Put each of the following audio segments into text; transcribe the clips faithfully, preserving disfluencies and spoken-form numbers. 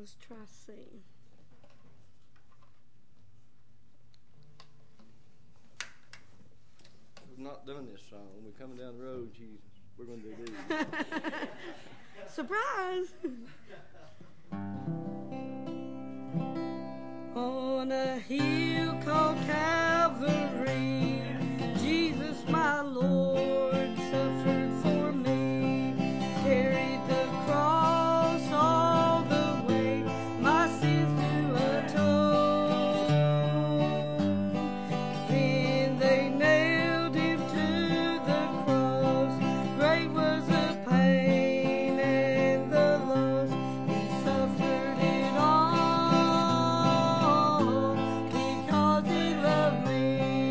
Let's try C. We've not done this song. When we're coming down the road, Jesus, we're going to do this. Surprise! On a hill called Calvary, Jesus, my Lord, suffered for me, carried the cross all the way, my sins to atone. Then they nailed him to the cross, great was the pain and the loss, he suffered it all, because he loved me.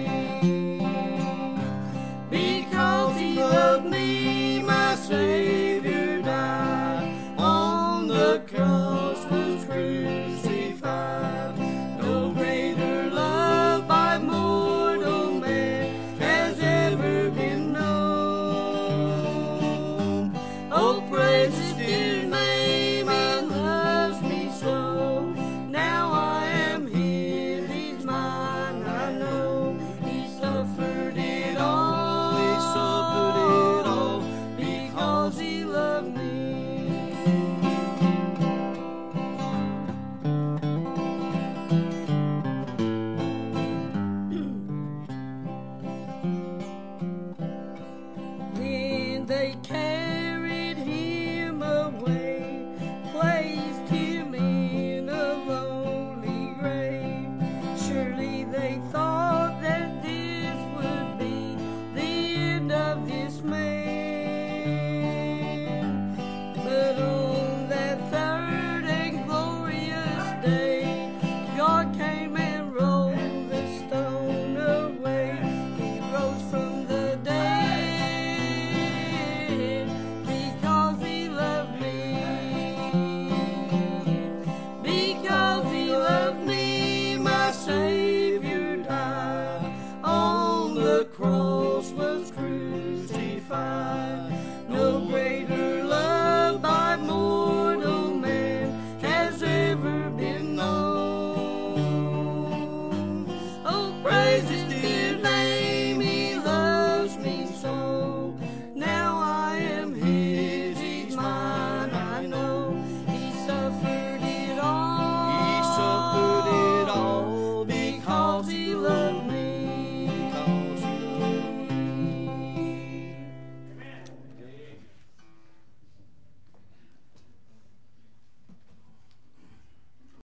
Because he loved me, my Savior died, on the cross was crucified. No greater love by mortal man has ever been known. Oh, praise his dear name, and loves me so. Now I am his, he's mine, I know. He suffered it all, he suffered it all, because he loved me.